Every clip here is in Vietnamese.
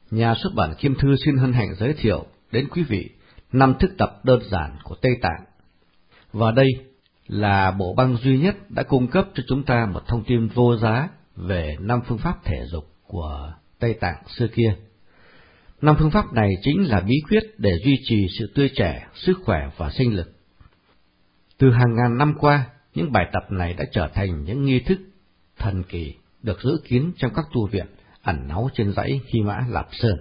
Nhà xuất bản Kim Thư xin hân hạnh giới thiệu đến quý vị 5 thức tập đơn giản của Tây Tạng. Và đây là bộ băng duy nhất đã cung cấp cho chúng ta một thông tin vô giá về 5 phương pháp thể dục của Tây Tạng xưa kia. 5 phương pháp này chính là bí quyết để duy trì sự tươi trẻ, sức khỏe và sinh lực. Từ hàng ngàn năm qua, những bài tập này đã trở thành những nghi thức thần kỳ được giữ kín trong các tu viện ẩn náu trên dãy Hy Mã Lạp Sơn.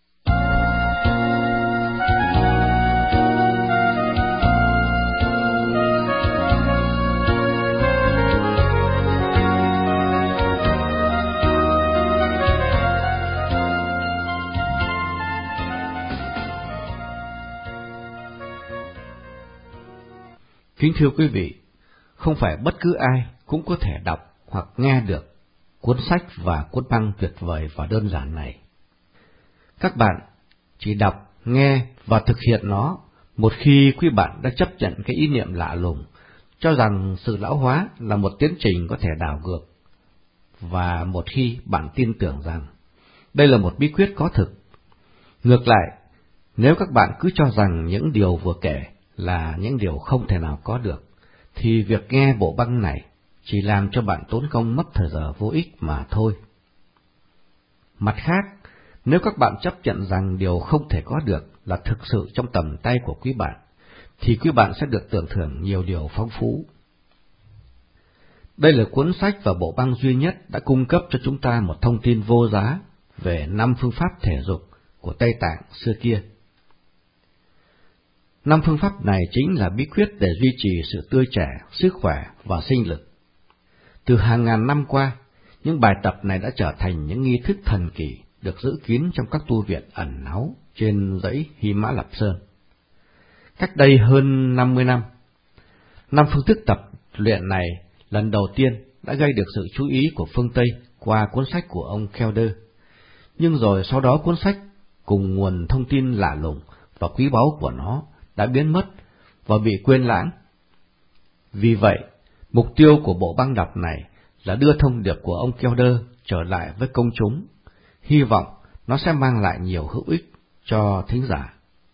Kính thưa quý vị, không phải bất cứ ai cũng có thể đọc hoặc nghe được cuốn sách và cuốn băng tuyệt vời và đơn giản này. Các bạn chỉ đọc, nghe và thực hiện nó một khi quý bạn đã chấp nhận cái ý niệm lạ lùng, cho rằng sự lão hóa là một tiến trình có thể đảo ngược, và một khi bạn tin tưởng rằng đây là một bí quyết có thực. Ngược lại, nếu các bạn cứ cho rằng những điều vừa kể là những điều không thể nào có được, thì việc nghe bộ băng này chỉ làm cho bạn tốn công mất thời giờ vô ích mà thôi. Mặt khác, nếu các bạn chấp nhận rằng điều không thể có được là thực sự trong tầm tay của quý bạn, thì quý bạn sẽ được tưởng thưởng nhiều điều phong phú. Đây là cuốn sách và bộ băng duy nhất đã cung cấp cho chúng ta một thông tin vô giá về 5 phương pháp thể dục của Tây Tạng xưa kia. 5 phương pháp này chính là bí quyết để duy trì sự tươi trẻ, sức khỏe và sinh lực. Từ hàng ngàn năm qua, những bài tập này đã trở thành những nghi thức thần kỳ được giữ kín trong các tu viện ẩn náu trên dãy Hy Mã Lạp Sơn. Cách đây hơn 50 năm, 5 phương thức tập luyện này lần đầu tiên đã gây được sự chú ý của phương Tây qua cuốn sách của ông Kelder. Nhưng rồi sau đó cuốn sách cùng nguồn thông tin lạ lùng và quý báu của nó đã biến mất và bị quên lãng. Vì vậy, mục tiêu của bộ băng đọc này là đưa thông điệp của ông Kelder trở lại với công chúng, hy vọng nó sẽ mang lại nhiều hữu ích cho thính giả.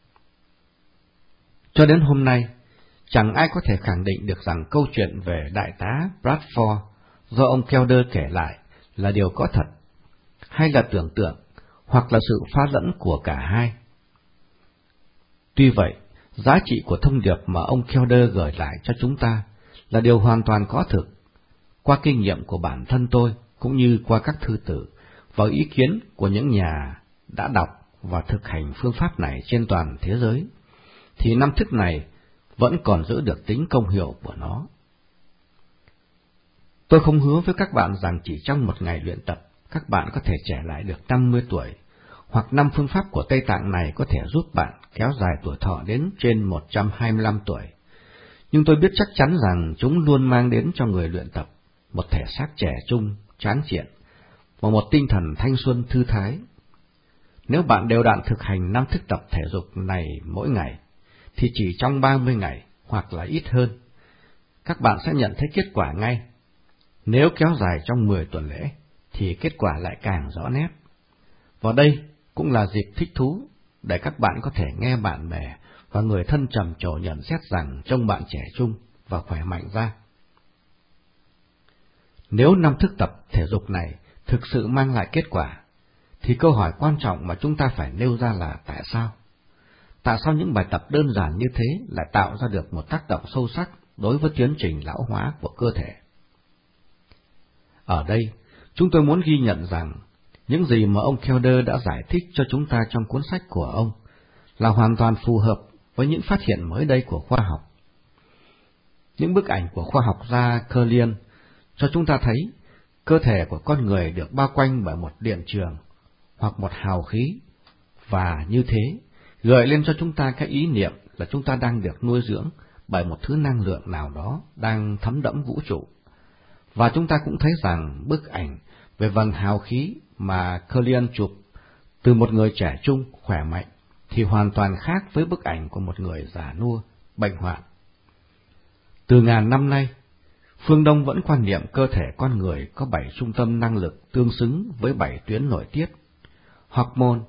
Cho đến hôm nay, chẳng ai có thể khẳng định được rằng câu chuyện về đại tá Bradford do ông Kelder kể lại là điều có thật, hay là tưởng tượng, hoặc là sự pha lẫn của cả hai. Tuy vậy, giá trị của thông điệp mà ông Kelder gửi lại cho chúng ta là điều hoàn toàn có thực. Qua kinh nghiệm của bản thân tôi, cũng như qua các thư tử và ý kiến của những nhà đã đọc và thực hành phương pháp này trên toàn thế giới, thì 5 thức này vẫn còn giữ được tính công hiệu của nó. Tôi không hứa với các bạn rằng chỉ trong một ngày luyện tập, các bạn có thể trẻ lại được 50 tuổi, hoặc 5 phương pháp của Tây Tạng này có thể giúp bạn kéo dài tuổi thọ đến trên 125 tuổi. Nhưng tôi biết chắc chắn rằng chúng luôn mang đến cho người luyện tập một thể xác trẻ trung, tráng kiện, và một tinh thần thanh xuân thư thái. Nếu bạn đều đặn thực hành 5 thức tập thể dục này mỗi ngày, thì chỉ trong 30 ngày, hoặc là ít hơn, các bạn sẽ nhận thấy kết quả ngay. Nếu kéo dài trong 10 tuần lễ, thì kết quả lại càng rõ nét. Và đây cũng là dịp thích thú để các bạn có thể nghe bạn bè và người thân trầm trồ nhận xét rằng trông bạn trẻ trung và khỏe mạnh ra. Nếu 5 thức tập thể dục này thực sự mang lại kết quả, thì câu hỏi quan trọng mà chúng ta phải nêu ra là tại sao? Tại sao những bài tập đơn giản như thế lại tạo ra được một tác động sâu sắc đối với tiến trình lão hóa của cơ thể? Ở đây, chúng tôi muốn ghi nhận rằng những gì mà ông Kelder đã giải thích cho chúng ta trong cuốn sách của ông là hoàn toàn phù hợp với những phát hiện mới đây của khoa học. Những bức ảnh của khoa học gia Curlian cho chúng ta thấy cơ thể của con người được bao quanh bởi một điện trường hoặc một hào khí, và như thế gợi lên cho chúng ta cái ý niệm là chúng ta đang được nuôi dưỡng bởi một thứ năng lượng nào đó đang thấm đẫm vũ trụ. Và chúng ta cũng thấy rằng bức ảnh về vầng hào khí mà Curlian chụp từ một người trẻ trung, khỏe mạnh thì hoàn toàn khác với bức ảnh của một người già nua, bệnh hoạn. Từ ngàn năm nay, phương Đông vẫn quan niệm cơ thể con người có 7 trung tâm năng lực tương xứng với 7 tuyến nội tiết, hormone,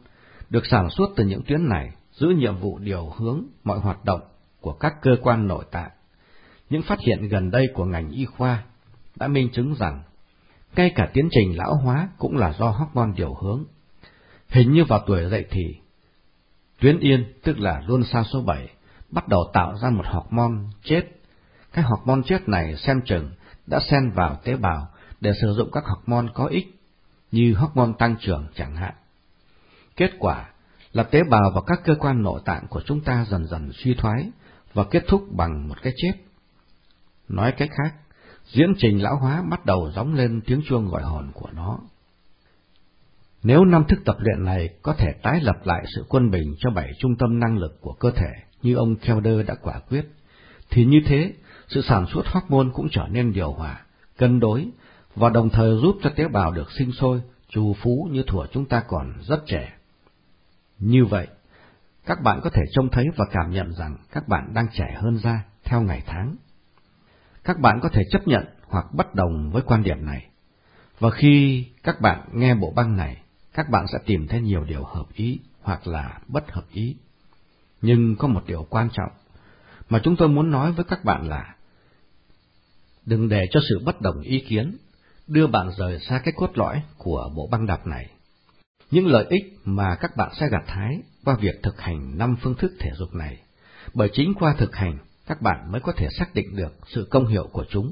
được sản xuất từ những tuyến này, giữ nhiệm vụ điều hướng mọi hoạt động của các cơ quan nội tạng. Những phát hiện gần đây của ngành y khoa đã minh chứng rằng ngay cả tiến trình lão hóa cũng là do hormone điều hướng. Hình như vào tuổi dậy thì, tuyến yên, tức là luân xa số 7, bắt đầu tạo ra một hormone chết. Cái hormone chết này xem chừng đã xen vào tế bào để sử dụng các hormone có ích, như hormone tăng trưởng chẳng hạn. Kết quả là tế bào và các cơ quan nội tạng của chúng ta dần dần suy thoái và kết thúc bằng một cái chết. Nói cách khác, diễn trình lão hóa bắt đầu gióng lên tiếng chuông gọi hồn của nó. Nếu 5 thức tập luyện này có thể tái lập lại sự quân bình cho 7 trung tâm năng lực của cơ thể như ông Kelder đã quả quyết, thì như thế, sự sản xuất hormone cũng trở nên điều hòa, cân đối, và đồng thời giúp cho tế bào được sinh sôi, trù phú như thuở chúng ta còn rất trẻ. Như vậy, các bạn có thể trông thấy và cảm nhận rằng các bạn đang trẻ hơn ra theo ngày tháng. Các bạn có thể chấp nhận hoặc bất đồng với quan điểm này, và khi các bạn nghe bộ băng này, các bạn sẽ tìm thấy nhiều điều hợp ý hoặc là bất hợp ý. Nhưng có một điều quan trọng mà chúng tôi muốn nói với các bạn là đừng để cho sự bất đồng ý kiến đưa bạn rời xa cái cốt lõi của bộ băng đọc này. Những lợi ích mà các bạn sẽ gặt hái qua việc thực hành 5 phương thức thể dục này, bởi chính qua thực hành các bạn mới có thể xác định được sự công hiệu của chúng.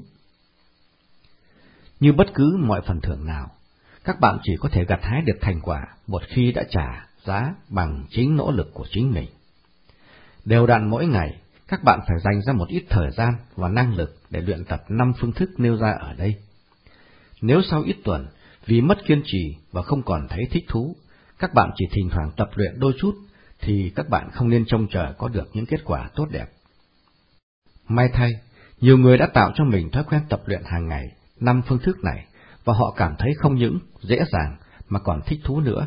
Như bất cứ mọi phần thưởng nào, các bạn chỉ có thể gặt hái được thành quả một khi đã trả giá bằng chính nỗ lực của chính mình. Đều đặn mỗi ngày, các bạn phải dành ra một ít thời gian và năng lực để luyện tập 5 phương thức nêu ra ở đây. Nếu sau ít tuần, vì mất kiên trì và không còn thấy thích thú, các bạn chỉ thỉnh thoảng tập luyện đôi chút, thì các bạn không nên trông chờ có được những kết quả tốt đẹp. May thay, nhiều người đã tạo cho mình thói quen tập luyện hàng ngày 5 phương thức này, và họ cảm thấy không những dễ dàng mà còn thích thú nữa.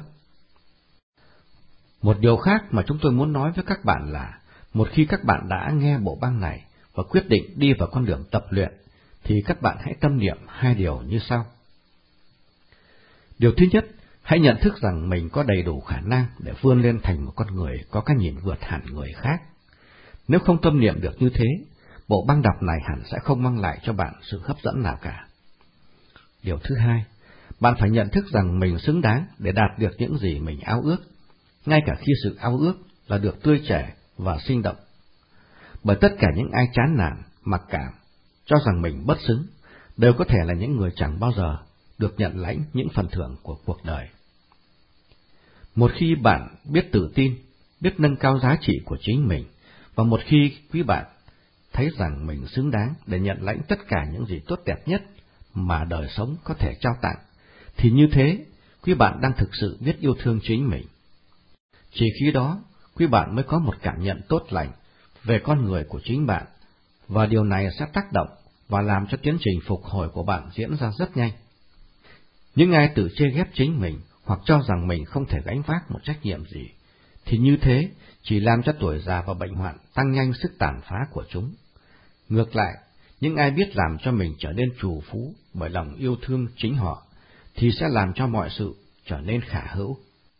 Một điều khác mà chúng tôi muốn nói với các bạn là, một khi các bạn đã nghe bộ băng này và quyết định đi vào con đường tập luyện, thì các bạn hãy tâm niệm 2 điều như sau. Điều thứ nhất, hãy nhận thức rằng mình có đầy đủ khả năng để vươn lên thành một con người có cái nhìn vượt hẳn người khác. Nếu không tâm niệm được như thế, bộ băng đọc này hẳn sẽ không mang lại cho bạn sự hấp dẫn nào cả. Điều thứ hai, bạn phải nhận thức rằng mình xứng đáng để đạt được những gì mình ao ước, ngay cả khi sự ao ước là được tươi trẻ và sinh động. Bởi tất cả những ai chán nản, mặc cảm, cho rằng mình bất xứng, đều có thể là những người chẳng bao giờ được nhận lãnh những phần thưởng của cuộc đời. Một khi bạn biết tự tin, biết nâng cao giá trị của chính mình, và một khi quý bạn thấy rằng mình xứng đáng để nhận lãnh tất cả những gì tốt đẹp nhất mà đời sống có thể trao tặng, thì như thế, quý bạn đang thực sự biết yêu thương chính mình. Chỉ khi đó, quý bạn mới có một cảm nhận tốt lành về con người của chính bạn, và điều này sẽ tác động và làm cho tiến trình phục hồi của bạn diễn ra rất nhanh. Những ai tự chê ghét chính mình hoặc cho rằng mình không thể gánh vác một trách nhiệm gì, thì như thế chỉ làm cho tuổi già và bệnh hoạn tăng nhanh sức tàn phá của chúng. Ngược lại, những ai biết làm cho mình trở nên trù phú bởi lòng yêu thương chính họ, thì sẽ làm cho mọi sự trở nên khả hữu.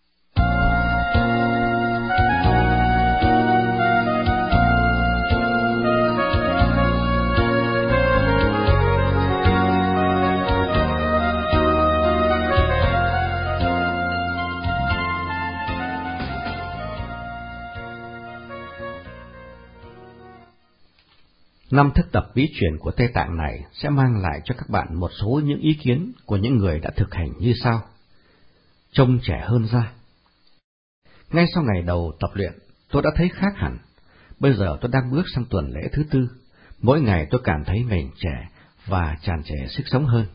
Năm thức tập bí truyền của Tây Tạng này sẽ mang lại cho các bạn một số những ý kiến của những người đã thực hành như sau. Trông trẻ hơn ra. Ngay sau ngày đầu tập luyện, tôi đã thấy khác hẳn. Bây giờ tôi đang bước sang tuần lễ thứ 4. Mỗi ngày tôi cảm thấy mình trẻ và tràn trề sức sống hơn.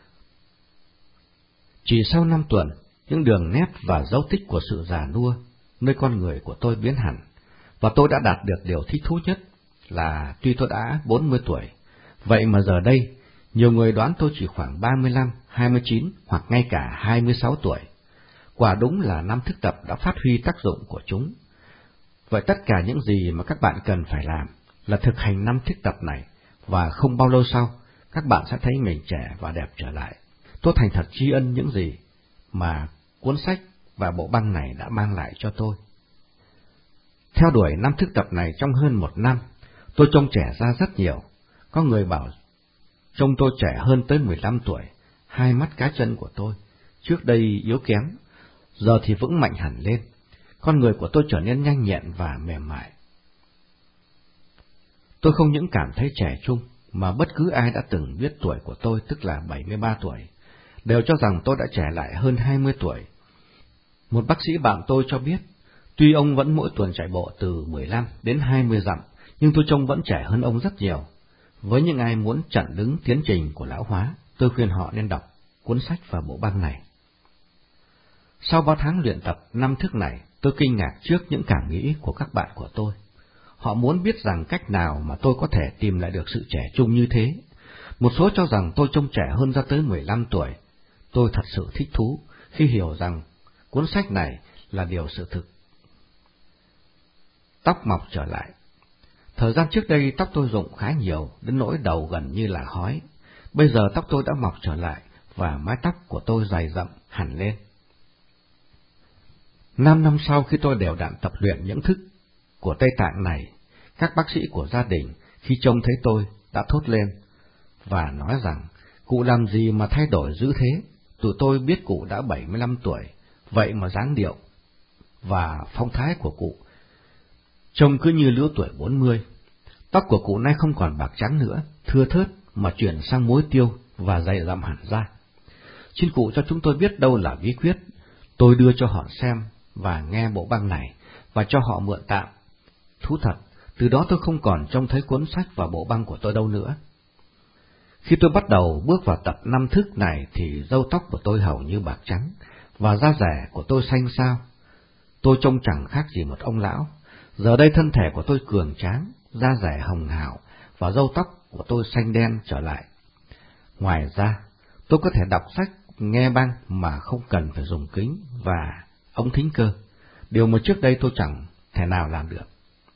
Chỉ sau 5 tuần, những đường nét và dấu tích của sự già nua nơi con người của tôi biến hẳn, và tôi đã đạt được điều thích thú nhất là tuy tôi đã 40 tuổi, vậy mà giờ đây, nhiều người đoán tôi chỉ khoảng 35, 29 hoặc ngay cả 26 tuổi. Quả đúng là năm thức tập đã phát huy tác dụng của chúng. Vậy tất cả những gì mà các bạn cần phải làm là thực hành 5 thức tập này, và không bao lâu sau, các bạn sẽ thấy mình trẻ và đẹp trở lại. Tôi thành thật tri ân những gì mà cuốn sách và bộ băng này đã mang lại cho tôi. Theo đuổi năm thức tập này trong hơn 1 năm, tôi trông trẻ ra rất nhiều. Có người bảo trông tôi trẻ hơn tới 15 tuổi. Hai mắt cá chân của tôi, trước đây yếu kém, giờ thì vững mạnh hẳn lên. Con người của tôi trở nên nhanh nhẹn và mềm mại. Tôi không những cảm thấy trẻ trung, mà bất cứ ai đã từng biết tuổi của tôi, tức là 73 tuổi, đều cho rằng tôi đã trẻ lại hơn 20 tuổi. Một bác sĩ bạn tôi cho biết, tuy ông vẫn mỗi tuần chạy bộ từ 15 đến 20 dặm, nhưng tôi trông vẫn trẻ hơn ông rất nhiều. Với những ai muốn chặn đứng tiến trình của lão hóa, tôi khuyên họ nên đọc cuốn sách và bộ băng này. Sau 3 tháng luyện tập 5 thức này, tôi kinh ngạc trước những cảm nghĩ của các bạn của tôi. Họ muốn biết rằng cách nào mà tôi có thể tìm lại được sự trẻ trung như thế. Một số cho rằng tôi trông trẻ hơn ra tới 15 tuổi. Tôi thật sự thích thú khi hiểu rằng cuốn sách này là điều sự thực. Tóc mọc trở lại. Thời gian trước đây tóc tôi rụng khá nhiều, đến nỗi đầu gần như là hói. Bây giờ tóc tôi đã mọc trở lại và mái tóc của tôi dày rậm hẳn lên. 5 năm sau khi tôi đều đặn tập luyện những thức của Tây Tạng này, các bác sĩ của gia đình khi trông thấy tôi đã thốt lên và nói rằng cụ làm gì mà thay đổi dữ thế. Tụi tôi biết cụ đã 75 tuổi, vậy mà dáng điệu và phong thái của cụ trông cứ như lứa tuổi 40. Tóc của cụ nay không còn bạc trắng nữa, thưa thớt mà chuyển sang muối tiêu và dày dặm hẳn ra. Xin cụ cho chúng tôi biết đâu là bí quyết. Tôi đưa cho họ xem và nghe bộ băng này và cho họ mượn tạm. Thú thật, từ đó tôi không còn trông thấy cuốn sách và bộ băng của tôi đâu nữa. Khi tôi bắt đầu bước vào tập 5 thức này thì râu tóc của tôi hầu như bạc trắng và da rẻ của tôi xanh xao. Tôi trông chẳng khác gì một ông lão. Giờ đây thân thể của tôi cường tráng, da rẻ hồng hào và râu tóc của tôi xanh đen trở lại. Ngoài ra, tôi có thể đọc sách, nghe băng mà không cần phải dùng kính và ống thính cơ, điều mà trước đây tôi chẳng thể nào làm được.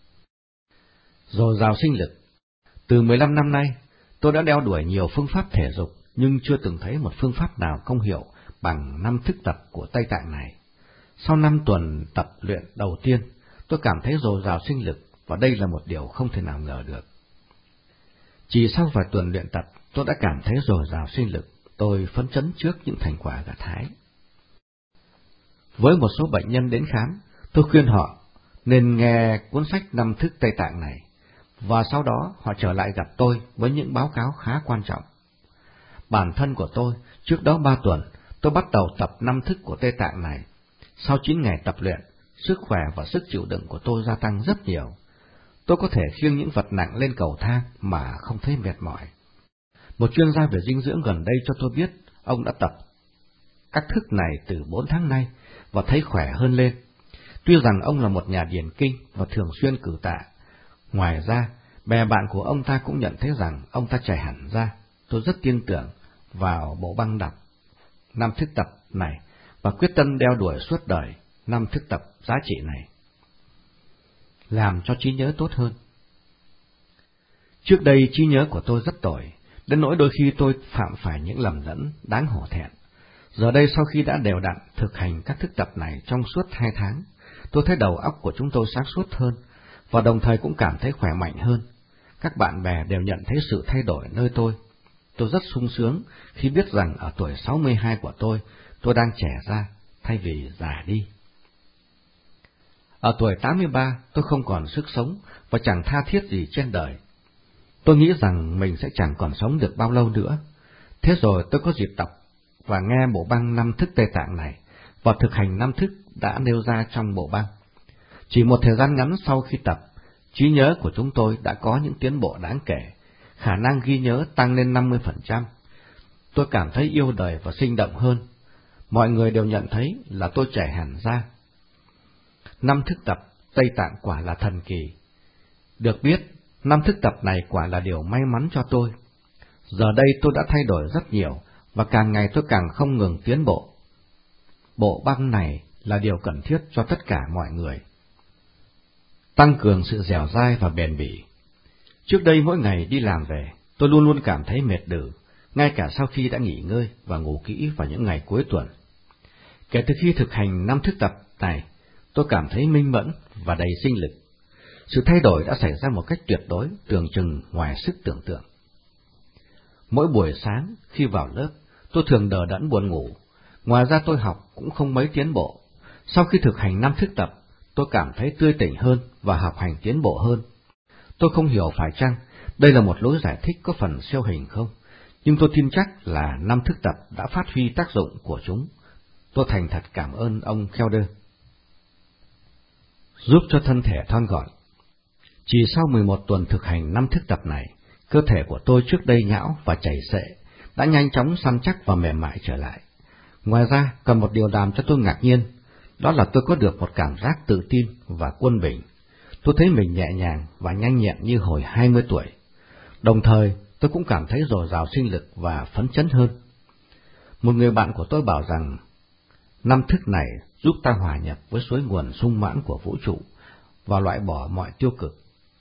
Dồi dào sinh lực. Từ 15 năm nay, tôi đã đeo đuổi nhiều phương pháp thể dục, nhưng chưa từng thấy một phương pháp nào công hiệu bằng 5 thức tập của Tây Tạng này. Sau 5 tuần tập luyện đầu tiên, tôi cảm thấy dồi dào sinh lực, và đây là một điều không thể nào ngờ được. Chỉ sau vài tuần luyện tập, tôi đã cảm thấy dồi dào sinh lực. Tôi phấn chấn trước những thành quả gặt hái. Với một số bệnh nhân đến khám, tôi khuyên họ nên nghe cuốn sách 5 thức Tây Tạng này, và sau đó họ trở lại gặp tôi với những báo cáo khá quan trọng. Bản thân của tôi, trước đó 3 tuần, tôi bắt đầu tập 5 thức của Tây Tạng này. Sau 9 ngày tập luyện, sức khỏe và sức chịu đựng của tôi gia tăng rất nhiều. Tôi có thể khiêng những vật nặng lên cầu thang mà không thấy mệt mỏi. Một chuyên gia về dinh dưỡng gần đây cho tôi biết ông đã tập các thức này từ 4 tháng nay và thấy khỏe hơn lên. Tuy rằng ông là một nhà điền kinh và thường xuyên cử tạ. Ngoài ra, bè bạn của ông ta cũng nhận thấy rằng ông ta trẻ hẳn ra. Tôi rất tin tưởng vào bộ băng đọc 5 thức tập này và quyết tâm đeo đuổi suốt đời 5 thức tập giá trị này, làm cho trí nhớ tốt hơn. Trước đây trí nhớ của tôi rất tồi, đến nỗi đôi khi tôi phạm phải những lầm lẫn đáng hổ thẹn. Giờ đây sau khi đã đều đặn thực hành các thức tập này trong suốt 2 tháng, tôi thấy đầu óc của chúng tôi sáng suốt hơn và đồng thời cũng cảm thấy khỏe mạnh hơn. Các bạn bè đều nhận thấy sự thay đổi nơi tôi. Tôi rất sung sướng khi biết rằng ở tuổi 62 của tôi đang trẻ ra thay vì già đi. Ở tuổi 83, tôi không còn sức sống và chẳng tha thiết gì trên đời. Tôi nghĩ rằng mình sẽ chẳng còn sống được bao lâu nữa. Thế rồi tôi có dịp đọc và nghe bộ băng 5 thức Tây Tạng này và thực hành 5 thức đã nêu ra trong bộ băng. Chỉ một thời gian ngắn sau khi tập, trí nhớ của chúng tôi đã có những tiến bộ đáng kể, khả năng ghi nhớ tăng lên 50%. Tôi cảm thấy yêu đời và sinh động hơn. Mọi người đều nhận thấy là tôi trẻ hẳn ra. 5 thức tập Tây Tạng quả là thần kỳ. Được biết, 5 thức tập này quả là điều may mắn cho tôi. Giờ đây tôi đã thay đổi rất nhiều, và càng ngày tôi càng không ngừng tiến bộ. Bộ băng này là điều cần thiết cho tất cả mọi người. Tăng cường sự dẻo dai và bền bỉ. Trước đây mỗi ngày đi làm về, tôi luôn luôn cảm thấy mệt đừ, ngay cả sau khi đã nghỉ ngơi và ngủ kỹ vào những ngày cuối tuần. Kể từ khi thực hành 5 thức tập này, tôi cảm thấy minh mẫn và đầy sinh lực. Sự thay đổi đã xảy ra một cách tuyệt đối, tưởng chừng ngoài sức tưởng tượng. Mỗi buổi sáng khi vào lớp, tôi thường đờ đẫn buồn ngủ. Ngoài ra tôi học cũng không mấy tiến bộ. Sau khi thực hành 5 thức tập, tôi cảm thấy tươi tỉnh hơn và học hành tiến bộ hơn. Tôi không hiểu phải chăng đây là một lối giải thích có phần siêu hình không, nhưng tôi tin chắc là 5 thức tập đã phát huy tác dụng của chúng. Tôi thành thật cảm ơn ông Kelder. Giúp cho thân thể thon gọn. Chỉ sau 11 tuần thực hành 5 thức tập này, cơ thể của tôi trước đây nhão và chảy xệ đã nhanh chóng săn chắc và mềm mại trở lại. Ngoài ra, còn một điều làm cho tôi ngạc nhiên, đó là tôi có được một cảm giác tự tin và quân bình. Tôi thấy mình nhẹ nhàng và nhanh nhẹn như hồi 20 tuổi. Đồng thời, tôi cũng cảm thấy dồi dào sinh lực và phấn chấn hơn. Một người bạn của tôi bảo rằng 5 thức này giúp ta hòa nhập với suối nguồn sung mãn của vũ trụ và loại bỏ mọi tiêu cực.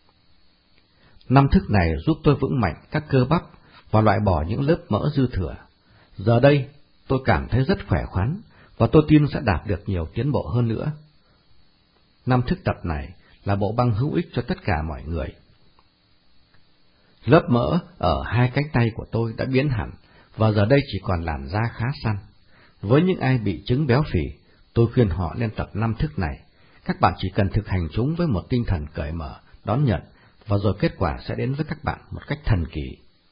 5 thức này giúp tôi vững mạnh các cơ bắp và loại bỏ những lớp mỡ dư thừa. Giờ đây, tôi cảm thấy rất khỏe khoắn và tôi tin sẽ đạt được nhiều tiến bộ hơn nữa. 5 thức tập này là bộ băng hữu ích cho tất cả mọi người. Lớp mỡ ở 2 cánh tay của tôi đã biến hẳn và giờ đây chỉ còn làn da khá săn. Với những ai bị chứng béo phì, tôi khuyên họ nên tập 5 thức này. Các bạn chỉ cần thực hành chúng với một tinh thần cởi mở, đón nhận, và rồi kết quả sẽ đến với các bạn một cách thần kỳ.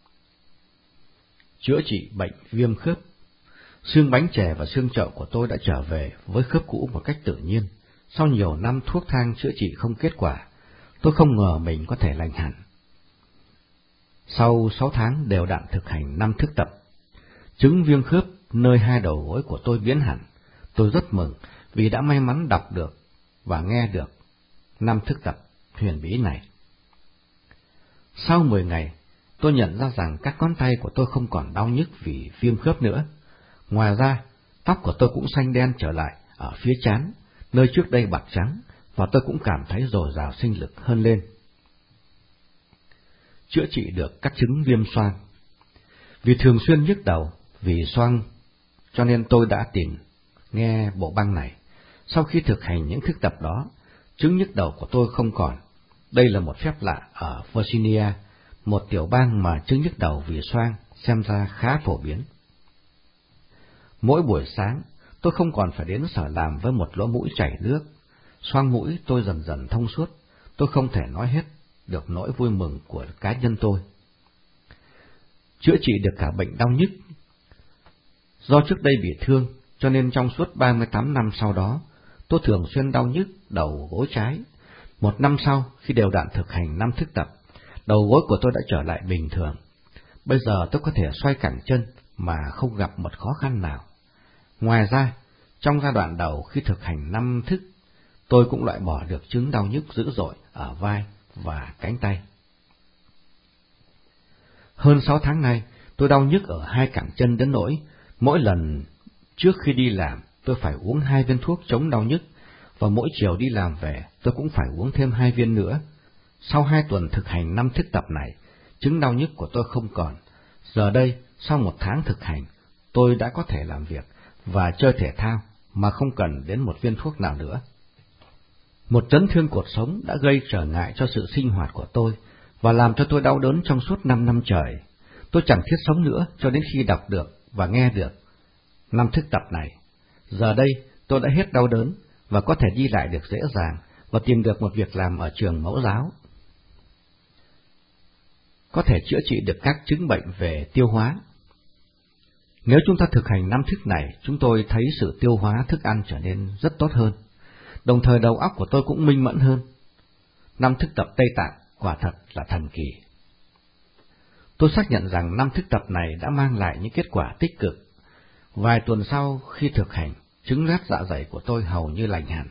Chữa trị bệnh viêm khớp. Xương bánh chè và xương chậu của tôi đã trở về với khớp cũ một cách tự nhiên. Sau nhiều năm thuốc thang chữa trị không kết quả, tôi không ngờ mình có thể lành hẳn. Sau 6 tháng đều đặn thực hành 5 thức tập, chứng viêm khớp nơi 2 đầu gối của tôi biến hẳn. Tôi rất mừng vì đã may mắn đọc được và nghe được 5 thức tập huyền bí này. Sau 10 ngày, tôi nhận ra rằng các ngón tay của tôi không còn đau nhức vì viêm khớp nữa. Ngoài ra, tóc của tôi cũng xanh đen trở lại ở phía trán, nơi trước đây bạc trắng, và tôi cũng cảm thấy dồi dào sinh lực hơn lên. Chữa trị được các chứng viêm xoang. Vì thường xuyên nhức đầu vì xoang, cho nên tôi đã tìm nghe bộ băng này. Sau khi thực hành những thức tập đó, chứng nhức đầu của tôi không còn. Đây là một phép lạ ở Virginia, một tiểu bang mà chứng nhức đầu vì xoang xem ra khá phổ biến. Mỗi buổi sáng, tôi không còn phải đến sở làm với một lỗ mũi chảy nước. Xoang mũi tôi dần dần thông suốt, tôi không thể nói hết được nỗi vui mừng của cá nhân tôi. Chữa trị được cả bệnh đau nhức. Do trước đây bị thương, cho nên trong suốt 38 năm sau đó, tôi thường xuyên đau nhức đầu gối trái. 1 năm sau, khi đều đặn thực hành 5 thức tập, đầu gối của tôi đã trở lại bình thường. Bây giờ tôi có thể xoay cẳng chân mà không gặp một khó khăn nào. Ngoài ra, trong giai đoạn đầu khi thực hành 5 thức, tôi cũng loại bỏ được chứng đau nhức dữ dội ở vai và cánh tay. Hơn 6 tháng nay, tôi đau nhức ở 2 cẳng chân đến nỗi mỗi lần trước khi đi làm tôi phải uống 2 viên thuốc chống đau nhức, và mỗi chiều đi làm về tôi cũng phải uống thêm 2 viên nữa. Sau 2 tuần thực hành 5 thức tập này, chứng đau nhức của tôi không còn. Giờ đây, sau 1 tháng thực hành, tôi đã có thể làm việc và chơi thể thao mà không cần đến một viên thuốc nào nữa. Một chấn thương cột sống đã gây trở ngại cho sự sinh hoạt của tôi và làm cho tôi đau đớn trong suốt 5 năm trời. Tôi chẳng thiết sống nữa cho đến khi đọc được và nghe được 5 thức tập này. Giờ đây, tôi đã hết đau đớn và có thể đi lại được dễ dàng và tìm được một việc làm ở trường mẫu giáo. Có thể chữa trị được các chứng bệnh về tiêu hóa. Nếu chúng ta thực hành 5 thức này, chúng tôi thấy sự tiêu hóa thức ăn trở nên rất tốt hơn. Đồng thời đầu óc của tôi cũng minh mẫn hơn. 5 thức tập Tây Tạng quả thật là thần kỳ. Tôi xác nhận rằng 5 thức tập này đã mang lại những kết quả tích cực. Vài tuần sau khi thực hành, chứng loét dạ dày của tôi hầu như lành hẳn.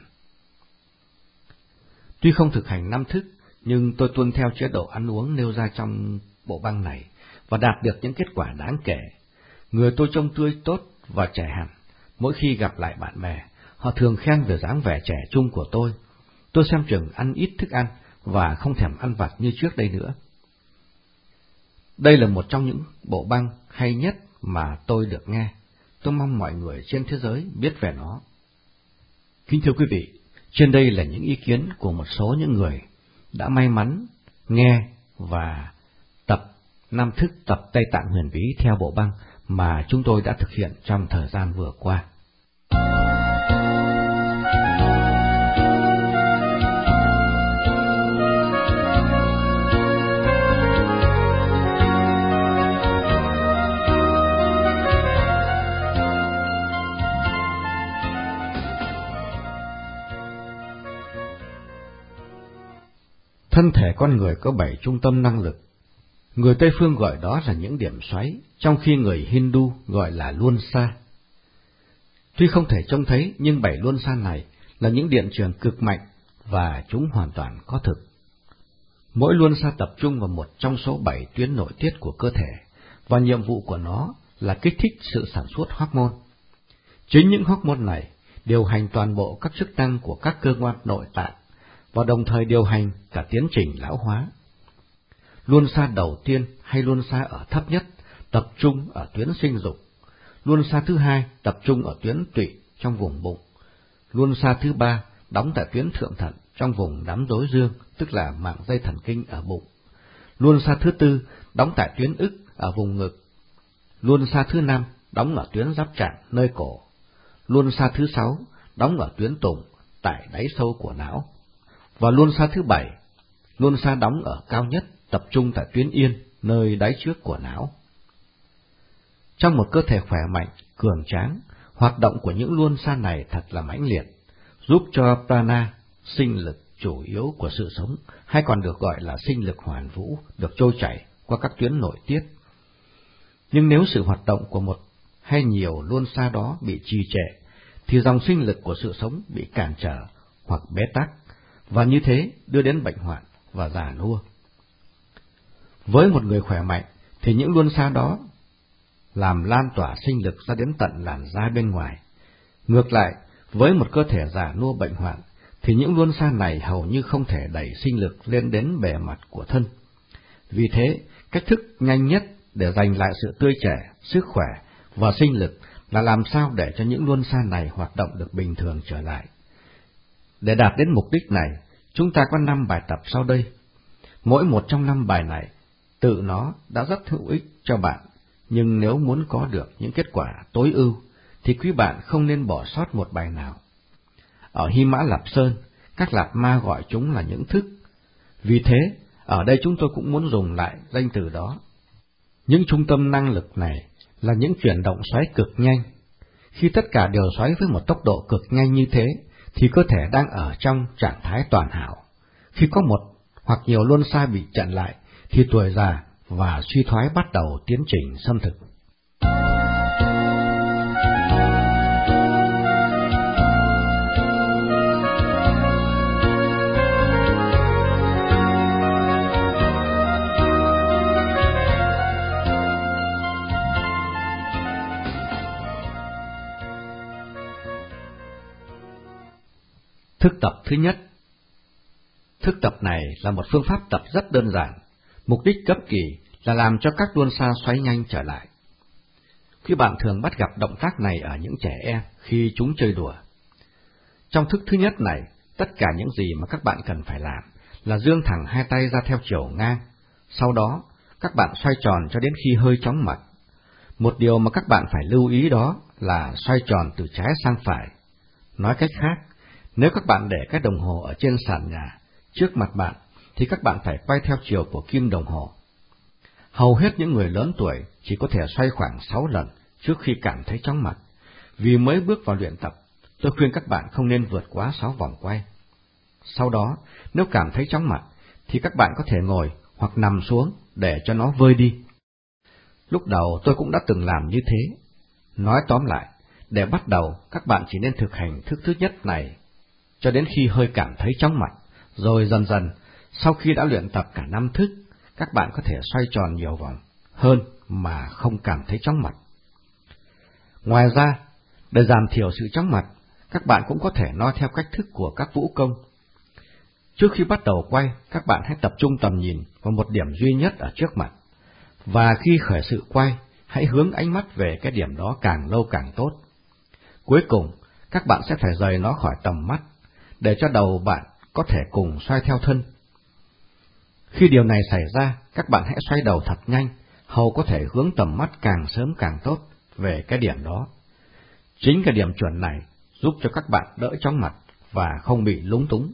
Tuy không thực hành 5 thức, nhưng tôi tuân theo chế độ ăn uống nêu ra trong bộ băng này và đạt được những kết quả đáng kể. Người tôi trông tươi tốt và trẻ hẳn. Mỗi khi gặp lại bạn bè, họ thường khen về dáng vẻ trẻ trung của tôi. Tôi xem chừng ăn ít thức ăn và không thèm ăn vặt như trước đây nữa. Đây là một trong những bộ băng hay nhất mà tôi được nghe. tôi mong mọi người trên thế giới biết về nó. Kính thưa quý vị, trên đây là những ý kiến của một số những người đã may mắn nghe và tập 5 thức tập Tây Tạng huyền bí theo bộ băng mà chúng tôi đã thực hiện trong thời gian vừa qua. Thân thể con người có 7 trung tâm năng lực. Người Tây phương gọi đó là những điểm xoáy, trong khi người Hindu gọi là luân xa. Tuy không thể trông thấy, nhưng 7 luân xa này là những điện trường cực mạnh và chúng hoàn toàn có thực. Mỗi luân xa tập trung vào một trong số 7 tuyến nội tiết của cơ thể, và nhiệm vụ của nó là kích thích sự sản xuất hormone. Chính những hormone này điều hành toàn bộ các chức năng của các cơ quan nội tạng, và đồng thời điều hành cả tiến trình lão hóa. Luân xa đầu tiên hay luân xa ở thấp nhất tập trung ở tuyến sinh dục. Luân xa thứ hai tập trung ở tuyến tụy trong vùng bụng. Luân xa thứ ba đóng tại tuyến thượng thận trong vùng đám rối dương, tức là mạng dây thần kinh ở bụng. Luân xa thứ tư đóng tại tuyến ức ở vùng ngực. Luân xa thứ năm đóng ở tuyến giáp trạng nơi cổ. Luân xa thứ sáu đóng ở tuyến tùng tại đáy sâu của não. Và luân xa thứ 7, luân xa đóng ở cao nhất, tập trung tại tuyến yên, nơi đáy trước của não. Trong một cơ thể khỏe mạnh, cường tráng, hoạt động của những luân xa này thật là mãnh liệt, giúp cho prana, sinh lực chủ yếu của sự sống, hay còn được gọi là sinh lực hoàn vũ, được trôi chảy qua các tuyến nội tiết. Nhưng nếu sự hoạt động của một hay nhiều luân xa đó bị trì trệ, thì dòng sinh lực của sự sống bị cản trở hoặc bế tắc, và như thế đưa đến bệnh hoạn và già nua. Với một người khỏe mạnh thì những luân xa đó làm lan tỏa sinh lực ra đến tận làn da bên ngoài. Ngược lại, với một cơ thể già nua bệnh hoạn thì những luân xa này hầu như không thể đẩy sinh lực lên đến bề mặt của thân. Vì thế, cách thức nhanh nhất để giành lại sự tươi trẻ, sức khỏe và sinh lực là làm sao để cho những luân xa này hoạt động được bình thường trở lại. Để đạt đến mục đích này, chúng ta có 5 bài tập sau đây. Mỗi một trong 5 bài này, tự nó đã rất hữu ích cho bạn, nhưng nếu muốn có được những kết quả tối ưu, thì quý bạn không nên bỏ sót một bài nào. Ở Hy Mã Lạp Sơn, các Lạt Ma gọi chúng là những thức. Vì thế, ở đây chúng tôi cũng muốn dùng lại danh từ đó. Những trung tâm năng lực này là những chuyển động xoáy cực nhanh. Khi tất cả đều xoáy với một tốc độ cực nhanh như thế, thì cơ thể đang ở trong trạng thái toàn hảo. Khi có một hoặc nhiều luân xa bị chặn lại, thì tuổi già và suy thoái bắt đầu tiến trình xâm thực. Thức tập thứ nhất. Thức tập này là một phương pháp tập rất đơn giản, mục đích cấp kỳ là làm cho các luân xa xoáy nhanh trở lại. Quý bạn thường bắt gặp động tác này ở những trẻ em khi chúng chơi đùa. Trong thức thứ nhất này, tất cả những gì mà các bạn cần phải làm là giương thẳng hai tay ra theo chiều ngang, sau đó các bạn xoay tròn cho đến khi hơi chóng mặt. Một điều mà các bạn phải lưu ý đó là xoay tròn từ trái sang phải. Nói cách khác, nếu các bạn để cái đồng hồ ở trên sàn nhà trước mặt bạn, thì các bạn phải quay theo chiều của kim đồng hồ. Hầu hết những người lớn tuổi chỉ có thể xoay khoảng 6 lần trước khi cảm thấy chóng mặt. Vì mới bước vào luyện tập, tôi khuyên các bạn không nên vượt quá 6 vòng quay. Sau đó, nếu cảm thấy chóng mặt, thì các bạn có thể ngồi hoặc nằm xuống để cho nó vơi đi. Lúc đầu tôi cũng đã từng làm như thế. Nói tóm lại, để bắt đầu, các bạn chỉ nên thực hành thức thứ nhất này cho đến khi hơi cảm thấy chóng mặt, rồi dần dần, sau khi đã luyện tập cả 5 thức, các bạn có thể xoay tròn nhiều vòng hơn mà không cảm thấy chóng mặt. Ngoài ra, để giảm thiểu sự chóng mặt, các bạn cũng có thể noi theo cách thức của các vũ công. Trước khi bắt đầu quay, các bạn hãy tập trung tầm nhìn vào một điểm duy nhất ở trước mặt, và khi khởi sự quay, hãy hướng ánh mắt về cái điểm đó càng lâu càng tốt. Cuối cùng, các bạn sẽ phải rời nó khỏi tầm mắt, để cho đầu bạn có thể cùng xoay theo thân. Khi điều này xảy ra, các bạn hãy xoay đầu thật nhanh, hầu có thể hướng tầm mắt càng sớm càng tốt về cái điểm đó. Chính cái điểm chuẩn này giúp cho các bạn đỡ chóng mặt và không bị lúng túng.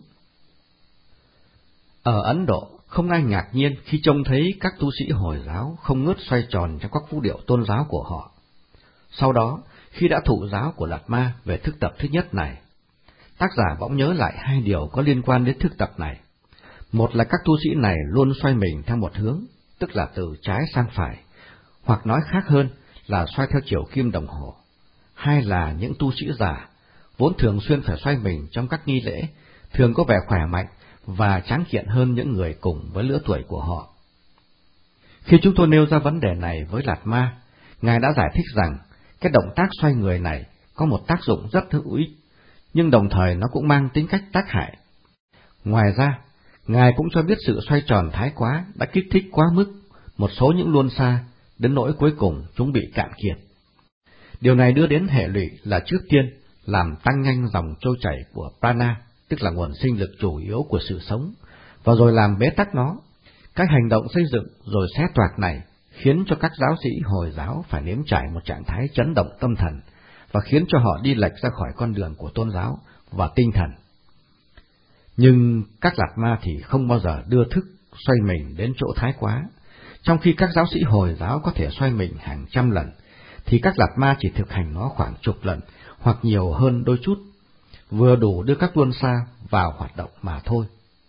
Ở Ấn Độ, không ai ngạc nhiên khi trông thấy các tu sĩ Hồi giáo không ngớt xoay tròn trong các vũ điệu tôn giáo của họ. Sau đó, khi đã thụ giáo của Lạt Ma về thức tập thứ nhất này, tác giả bỗng nhớ lại hai điều có liên quan đến thức tập này. Một là các tu sĩ này luôn xoay mình theo một hướng, tức là từ trái sang phải, hoặc nói khác hơn là xoay theo chiều kim đồng hồ. Hai là những tu sĩ già, vốn thường xuyên phải xoay mình trong các nghi lễ, thường có vẻ khỏe mạnh và tráng kiện hơn những người cùng với lứa tuổi của họ. Khi chúng tôi nêu ra vấn đề này với Lạt Ma, Ngài đã giải thích rằng cái động tác xoay người này có một tác dụng rất hữu ích, nhưng đồng thời nó cũng mang tính cách tác hại. Ngoài ra, Ngài cũng cho biết sự xoay tròn thái quá đã kích thích quá mức một số những luân xa, đến nỗi cuối cùng chúng bị cạn kiệt. Điều này đưa đến hệ lụy là trước tiên làm tăng nhanh dòng trôi chảy của prana, tức là nguồn sinh lực chủ yếu của sự sống, và rồi làm bế tắc nó. Các hành động xây dựng rồi xé toạc này khiến cho các giáo sĩ Hồi giáo phải nếm trải một trạng thái chấn động tâm thần, và khiến cho họ đi lệch ra khỏi con đường của tôn giáo và tinh thần. Nhưng các Lạt Ma thì không bao giờ đưa thức xoay mình đến chỗ thái quá. Trong khi các giáo sĩ Hồi giáo có thể xoay mình hàng trăm lần, thì các Lạt Ma chỉ thực hành nó khoảng chục lần, hoặc nhiều hơn đôi chút, vừa đủ đưa các luân xa vào hoạt động mà thôi.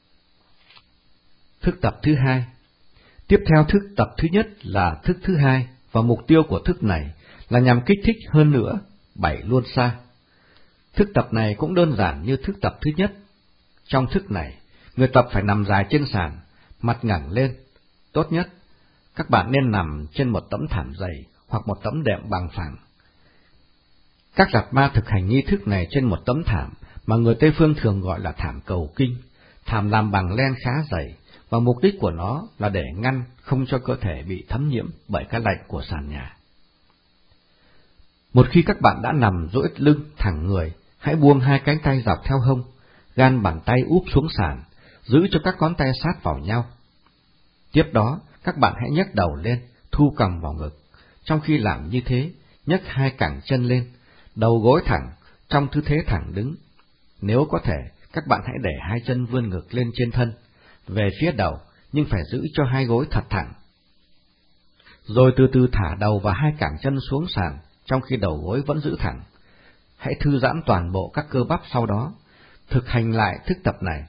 Thức tập thứ hai. Tiếp theo thức tập thứ nhất là thức thứ hai, và mục tiêu của thức này là nhằm kích thích hơn nữa 7 luân xa. Thức tập này cũng đơn giản như thức tập thứ nhất. Trong thức này, người tập phải nằm dài trên sàn, mặt ngẩng lên. Tốt nhất, các bạn nên nằm trên một tấm thảm dày hoặc một tấm đệm bằng phẳng. Các Lạt Ma thực hành nghi thức này trên một tấm thảm mà người Tây Phương thường gọi là thảm cầu kinh. Thảm làm bằng len khá dày, và mục đích của nó là để ngăn không cho cơ thể bị thấm nhiễm bởi cái lạnh của sàn nhà. Một khi các bạn đã nằm duỗi lưng thẳng người, hãy buông hai cánh tay dọc theo hông, gan bàn tay úp xuống sàn, giữ cho các ngón tay sát vào nhau. Tiếp đó, các bạn hãy nhấc đầu lên, thu cằm vào ngực. Trong khi làm như thế, nhấc hai cẳng chân lên, đầu gối thẳng, trong tư thế thẳng đứng. Nếu có thể, các bạn hãy để hai chân vươn ngược lên trên thân, về phía đầu, nhưng phải giữ cho hai gối thật thẳng. Rồi từ từ thả đầu và hai cẳng chân xuống sàn, trong khi đầu gối vẫn giữ thẳng. Hãy thư giãn toàn bộ các cơ bắp sau đó, thực hành lại thức tập này.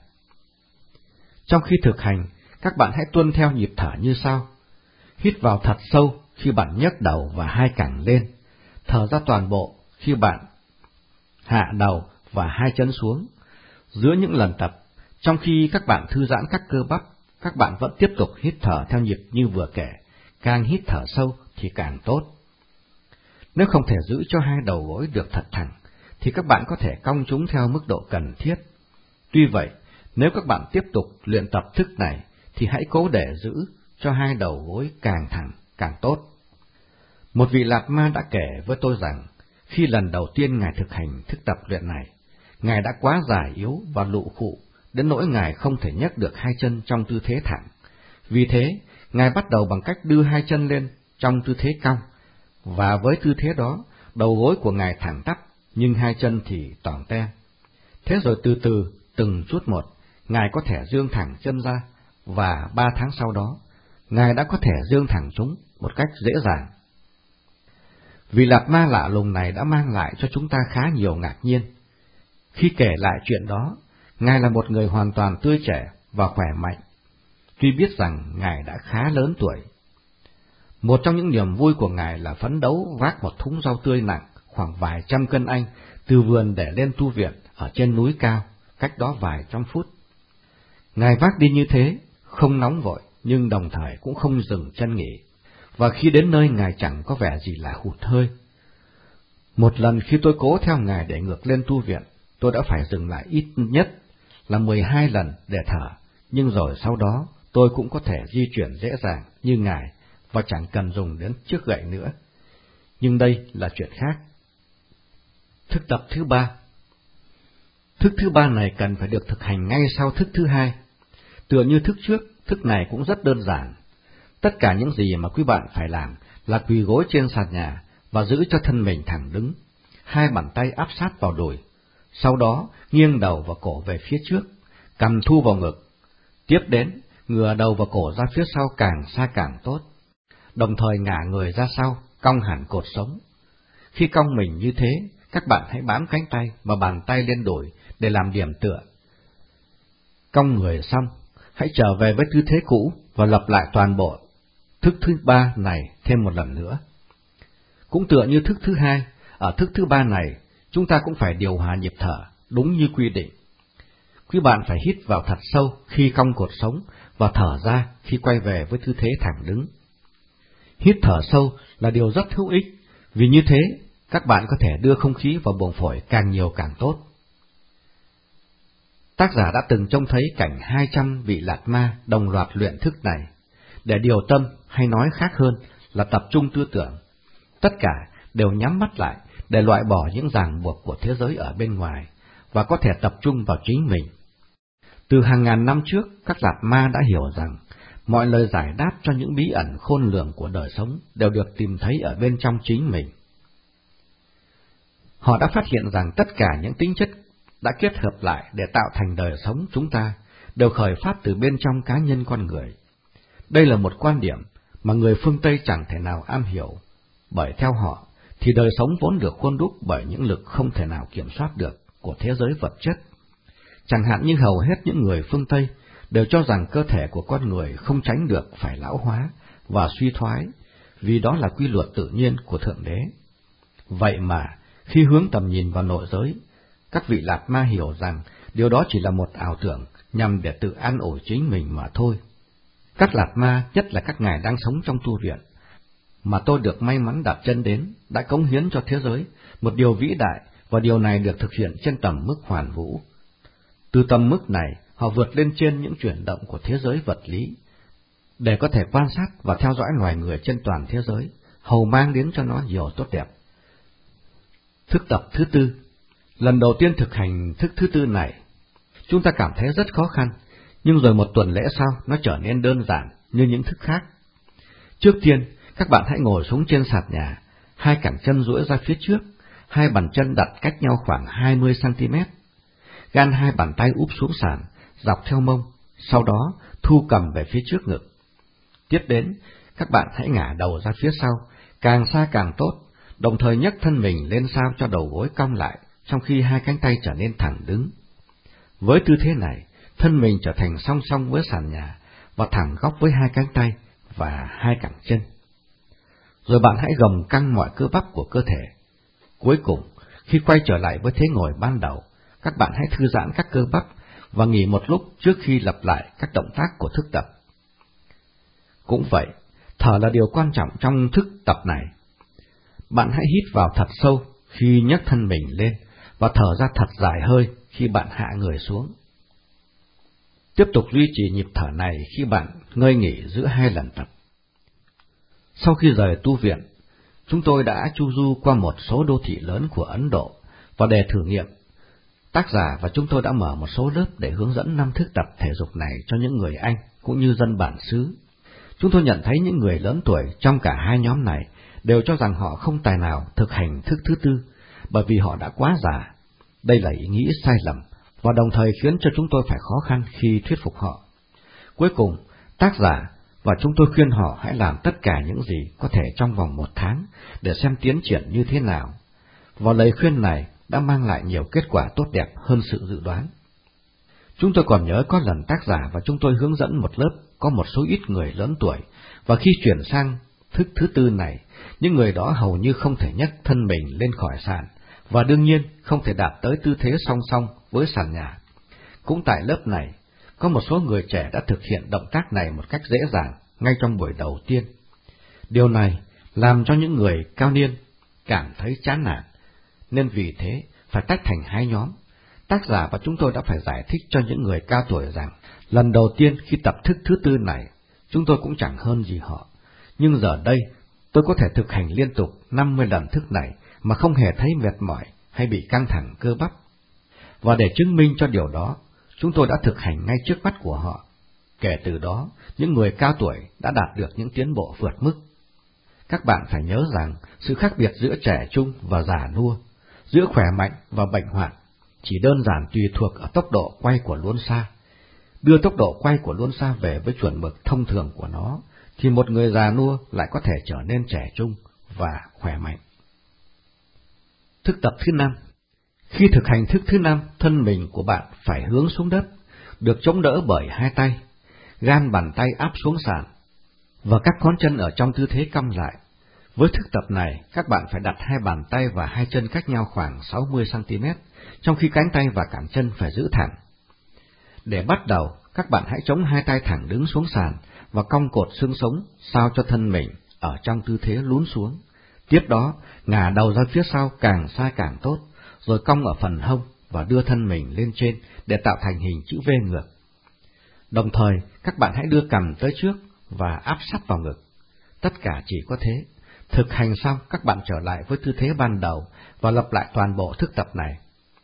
Trong khi thực hành, các bạn hãy tuân theo nhịp thở như sau. Hít vào thật sâu khi bạn nhấc đầu và hai cẳng lên, thở ra toàn bộ khi bạn hạ đầu và hai chân xuống. Giữa những lần tập, trong khi các bạn thư giãn các cơ bắp, các bạn vẫn tiếp tục hít thở theo nhịp như vừa kể, càng hít thở sâu thì càng tốt. Nếu không thể giữ cho hai đầu gối được thật thẳng, thì các bạn có thể cong chúng theo mức độ cần thiết. Tuy vậy, nếu các bạn tiếp tục luyện tập thức này, thì hãy cố để giữ cho hai đầu gối càng thẳng, càng tốt. Một vị Lạt Ma đã kể với tôi rằng, khi lần đầu tiên Ngài thực hành thức tập luyện này, Ngài đã quá già yếu và lụ khụ, đến nỗi Ngài không thể nhấc được hai chân trong tư thế thẳng. Vì thế, Ngài bắt đầu bằng cách đưa hai chân lên trong tư thế cong, và với tư thế đó, đầu gối của Ngài thẳng tắp, nhưng hai chân thì toàng te. Thế rồi từ từ, từng chút một, Ngài có thể dương thẳng chân ra, và 3 tháng sau đó, Ngài đã có thể dương thẳng chúng một cách dễ dàng. Vị Lạt Ma lạ lùng này đã mang lại cho chúng ta khá nhiều ngạc nhiên. Khi kể lại chuyện đó, Ngài là một người hoàn toàn tươi trẻ và khỏe mạnh, tuy biết rằng Ngài đã khá lớn tuổi. Một trong những niềm vui của Ngài là phấn đấu vác một thúng rau tươi nặng khoảng vài trăm cân Anh từ vườn để lên tu viện ở trên núi cao, cách đó vài trăm phút. Ngài vác đi như thế, không nóng vội, nhưng đồng thời cũng không dừng chân nghỉ, và khi đến nơi Ngài chẳng có vẻ gì là hụt hơi. Một lần khi tôi cố theo Ngài để ngược lên tu viện, tôi đã phải dừng lại ít nhất là 12 lần để thở, nhưng rồi sau đó tôi cũng có thể di chuyển dễ dàng như Ngài và chẳng cần dùng đến chiếc gậy nữa. nhưng đây là chuyện khác. Thức tập thứ 3. Thức thứ 3 này cần phải được thực hành ngay sau thức thứ 2. Tựa như thức trước, thức này cũng rất đơn giản. Tất cả những gì mà quý bạn phải làm là quỳ gối trên sàn nhà và giữ cho thân mình thẳng đứng, hai bàn tay áp sát vào đùi, sau đó nghiêng đầu và cổ về phía trước, cầm thu vào ngực. Tiếp đến, ngửa đầu và cổ ra phía sau càng xa càng tốt, đồng thời ngả người ra sau, cong hẳn cột sống. Khi cong mình như thế, các bạn hãy bám cánh tay và bàn tay lên đùi để làm điểm tựa. Cong người xong, hãy trở về với tư thế cũ và lặp lại toàn bộ thức thứ 3 này thêm một lần nữa. Cũng tựa như thức thứ 2, ở thức thứ 3 này, chúng ta cũng phải điều hòa nhịp thở đúng như quy định. Quý bạn phải hít vào thật sâu khi cong cột sống và thở ra khi quay về với tư thế thẳng đứng. Hít thở sâu là điều rất hữu ích, vì như thế các bạn có thể đưa không khí vào buồng phổi càng nhiều càng tốt. Tác giả đã từng trông thấy cảnh 200 vị Lạt Ma đồng loạt luyện thức này, để điều tâm hay nói khác hơn là tập trung tư tưởng. Tất cả đều nhắm mắt lại để loại bỏ những ràng buộc của thế giới ở bên ngoài và có thể tập trung vào chính mình. Từ hàng ngàn năm trước, các Lạt Ma đã hiểu rằng mọi lời giải đáp cho những bí ẩn khôn lường của đời sống đều được tìm thấy ở bên trong chính mình. Họ đã phát hiện rằng tất cả những tính chất đã kết hợp lại để tạo thành đời sống chúng ta đều khởi phát từ bên trong cá nhân con người. Đây là một quan điểm mà người phương Tây chẳng thể nào am hiểu, bởi theo họ thì đời sống vốn được khuôn đúc bởi những lực không thể nào kiểm soát được của thế giới vật chất. Chẳng hạn như hầu hết những người phương Tây đều cho rằng cơ thể của con người không tránh được phải lão hóa và suy thoái, vì đó là quy luật tự nhiên của Thượng Đế. Vậy mà, khi hướng tầm nhìn vào nội giới, các vị Lạt Ma hiểu rằng điều đó chỉ là một ảo tưởng nhằm để tự an ủi chính mình mà thôi. Các Lạt Ma, nhất là các ngài đang sống trong tu viện, mà tôi được may mắn đặt chân đến, đã cống hiến cho thế giới một điều vĩ đại, và điều này được thực hiện trên tầm mức hoàn vũ. Từ tầm mức này, họ vượt lên trên những chuyển động của thế giới vật lý, để có thể quan sát và theo dõi loài người trên toàn thế giới, hầu mang đến cho nó nhiều tốt đẹp. Thức tập thứ 4. Lần đầu tiên thực hành thức thứ 4 này, chúng ta cảm thấy rất khó khăn, nhưng rồi một tuần lễ sau nó trở nên đơn giản như những thức khác. Trước tiên, các bạn hãy ngồi xuống trên sàn nhà, hai cẳng chân duỗi ra phía trước, hai bàn chân đặt cách nhau khoảng 20 cm. Gan hai bàn tay úp xuống sàn, dọc theo mông, sau đó thu cầm về phía trước ngực. Tiếp đến, các bạn hãy ngả đầu ra phía sau, càng xa càng tốt, đồng thời nhấc thân mình lên sao cho đầu gối cong lại, trong khi hai cánh tay trở nên thẳng đứng. Với tư thế này, thân mình trở thành song song với sàn nhà và thẳng góc với hai cánh tay và hai cẳng chân. Rồi bạn hãy gồng căng mọi cơ bắp của cơ thể. Cuối cùng, khi quay trở lại với thế ngồi ban đầu, các bạn hãy thư giãn các cơ bắp và nghỉ một lúc trước khi lặp lại các động tác của thức tập. Cũng vậy, thở là điều quan trọng trong thức tập này. Bạn hãy hít vào thật sâu khi nhấc thân mình lên và thở ra thật dài hơi khi bạn hạ người xuống. Tiếp tục duy trì nhịp thở này khi bạn ngơi nghỉ giữa hai lần tập. Sau khi rời tu viện, chúng tôi đã chu du qua một số đô thị lớn của Ấn Độ, và để thử nghiệm, tác giả và chúng tôi đã mở một số lớp để hướng dẫn 5 thức tập thể dục này cho những người Anh cũng như dân bản xứ. Chúng tôi nhận thấy những người lớn tuổi trong cả hai nhóm này đều cho rằng họ không tài nào thực hành thức thứ 4, bởi vì họ đã quá già. Đây là ý nghĩ sai lầm, và đồng thời khiến cho chúng tôi phải khó khăn khi thuyết phục họ. Cuối cùng, tác giả và chúng tôi khuyên họ hãy làm tất cả những gì có thể trong vòng 1 tháng để xem tiến triển như thế nào. Và lời khuyên này đã mang lại nhiều kết quả tốt đẹp hơn sự dự đoán. Chúng tôi còn nhớ có lần tác giả và chúng tôi hướng dẫn một lớp có một số ít người lớn tuổi, và khi chuyển sang thức thứ 4 này, những người đó hầu như không thể nhấc thân mình lên khỏi sàn, và đương nhiên không thể đạt tới tư thế song song với sàn nhà. Cũng tại lớp này, có một số người trẻ đã thực hiện động tác này một cách dễ dàng ngay trong buổi đầu tiên. Điều này làm cho những người cao niên cảm thấy chán nản, nên vì thế phải tách thành hai nhóm. Tác giả và chúng tôi đã phải giải thích cho những người cao tuổi rằng lần đầu tiên khi tập thức thứ 4 này, chúng tôi cũng chẳng hơn gì họ. Nhưng giờ đây, Tôi có thể thực hành liên tục 50 lần thức này mà không hề thấy mệt mỏi hay bị căng thẳng cơ bắp. Và để chứng minh cho điều đó, chúng tôi đã thực hành ngay trước mắt của họ. Kể từ đó, những người cao tuổi đã đạt được những tiến bộ vượt mức. Các bạn phải nhớ rằng sự khác biệt giữa trẻ trung và già nua, giữa khỏe mạnh và bệnh hoạn, chỉ đơn giản tùy thuộc ở tốc độ quay của luân xa. Đưa tốc độ quay của luân xa về với chuẩn mực thông thường của nó, thì một người già nua lại có thể trở nên trẻ trung và khỏe mạnh. Thức tập thứ 5. Khi thực hành thức thứ 5, thân mình của bạn phải hướng xuống đất, được chống đỡ bởi hai tay, gan bàn tay áp xuống sàn, và các ngón chân ở trong tư thế cong lại. Với thức tập này, các bạn phải đặt hai bàn tay và hai chân cách nhau khoảng 60 cm, trong khi cánh tay và cẳng chân phải giữ thẳng. Để bắt đầu, các bạn hãy chống hai tay thẳng đứng xuống sàn và cong cột xương sống sao cho thân mình ở trong tư thế lún xuống. Tiếp đó, ngả đầu ra phía sau càng xa càng tốt, rồi cong ở phần hông và đưa thân mình lên trên để tạo thành hình chữ V ngược. Đồng thời, các bạn hãy đưa cằm tới trước và áp sát vào ngực. Tất cả chỉ có thế. Thực hành xong, các bạn trở lại với tư thế ban đầu và lặp lại toàn bộ thức tập này.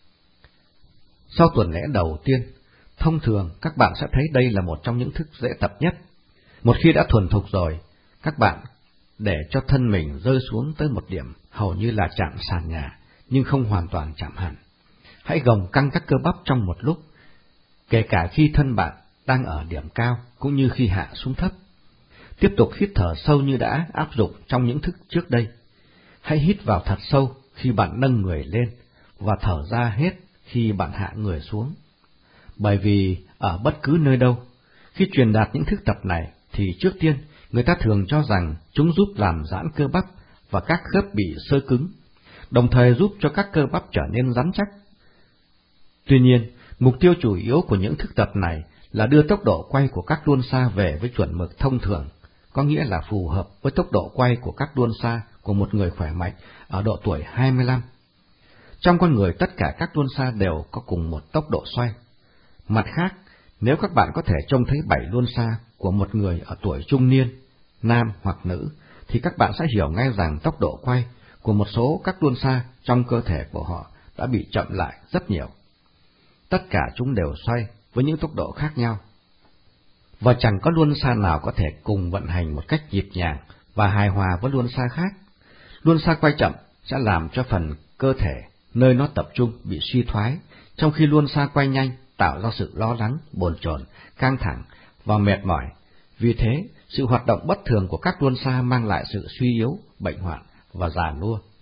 Sau tuần lễ đầu tiên, thông thường các bạn sẽ thấy đây là một trong những thức dễ tập nhất. Một khi đã thuần thục rồi, các bạn để cho thân mình rơi xuống tới một điểm hầu như là chạm sàn nhà, nhưng không hoàn toàn chạm hẳn. Hãy gồng căng các cơ bắp trong một lúc, kể cả khi thân bạn đang ở điểm cao cũng như khi hạ xuống thấp. Tiếp tục hít thở sâu như đã áp dụng trong những thức trước đây. Hãy hít vào thật sâu khi bạn nâng người lên và thở ra hết khi bạn hạ người xuống. Bởi vì ở bất cứ nơi đâu, khi truyền đạt những thức tập này thì trước tiên người ta thường cho rằng chúng giúp làm giãn cơ bắp và các khớp bị xơ cứng, đồng thời giúp cho các cơ bắp trở nên rắn chắc. Tuy nhiên, mục tiêu chủ yếu của những thức tập này là đưa tốc độ quay của các luân xa về với chuẩn mực thông thường, có nghĩa là phù hợp với tốc độ quay của các luân xa của một người khỏe mạnh ở độ tuổi 25. Trong con người, tất cả các luân xa đều có cùng một tốc độ xoay. Mặt khác, nếu các bạn có thể trông thấy 7 luân xa của một người ở tuổi trung niên, nam hoặc nữ, thì các bạn sẽ hiểu ngay rằng tốc độ quay của một số các luân xa trong cơ thể của họ đã bị chậm lại rất nhiều. Tất cả chúng đều xoay với những tốc độ khác nhau, và chẳng có luân xa nào có thể cùng vận hành một cách nhịp nhàng và hài hòa với luân xa khác. Luân xa quay chậm sẽ làm cho phần cơ thể nơi nó tập trung bị suy thoái, trong khi luân xa quay nhanh tạo ra sự lo lắng, bồn chồn, căng thẳng và mệt mỏi. Vì thế, sự hoạt động bất thường của các luân xa mang lại sự suy yếu, bệnh hoạn và già nua.